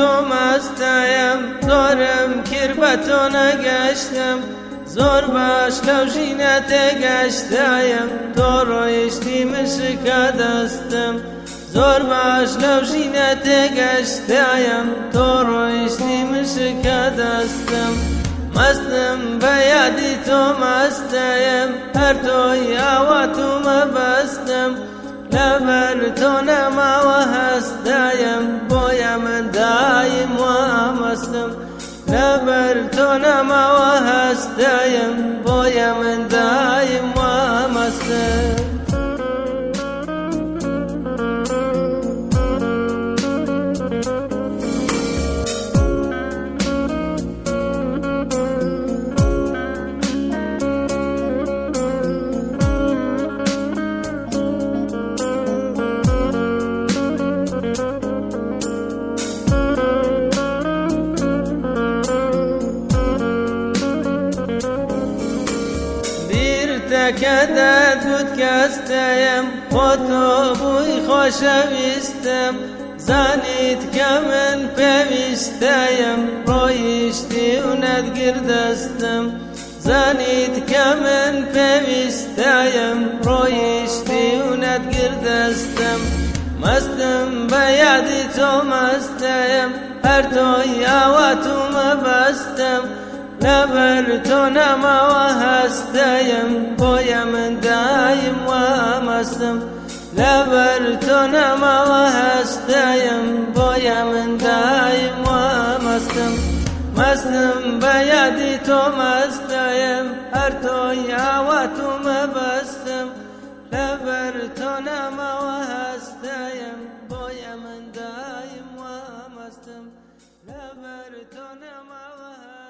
تو مستیم زورم کر به تو نگشتم زور باش لوژینت گشتیم تو رویشتی مشکدستم زور باش لوژینت گشتیم تو رویشتی مشکدستم مستم به یادی تو مستیم هر توی آوا تو مبستم لبر تو نما و هستیم بویا من دایم و مستم لبر تو نما و هستیم بویا من دایم و مستم تکدت بود کستیم خودتو بوی خوشویستم زانید که من پیوستیم رویشتی اونت گردستم زانید که من پیوستیم رویشتی اونت گردستم مستم به یادی تو مستیم هر توی آوا تو مبستم لبر تو نما و هستیم بویا من دایم و مستم لبر تو نما و هستیم بویا من دایم و مستم مستم به یادی تو مستیم هر توی آوا تو مبستم لبر تو نما و هستیم بویا من دایم و مستم لبر تو نما و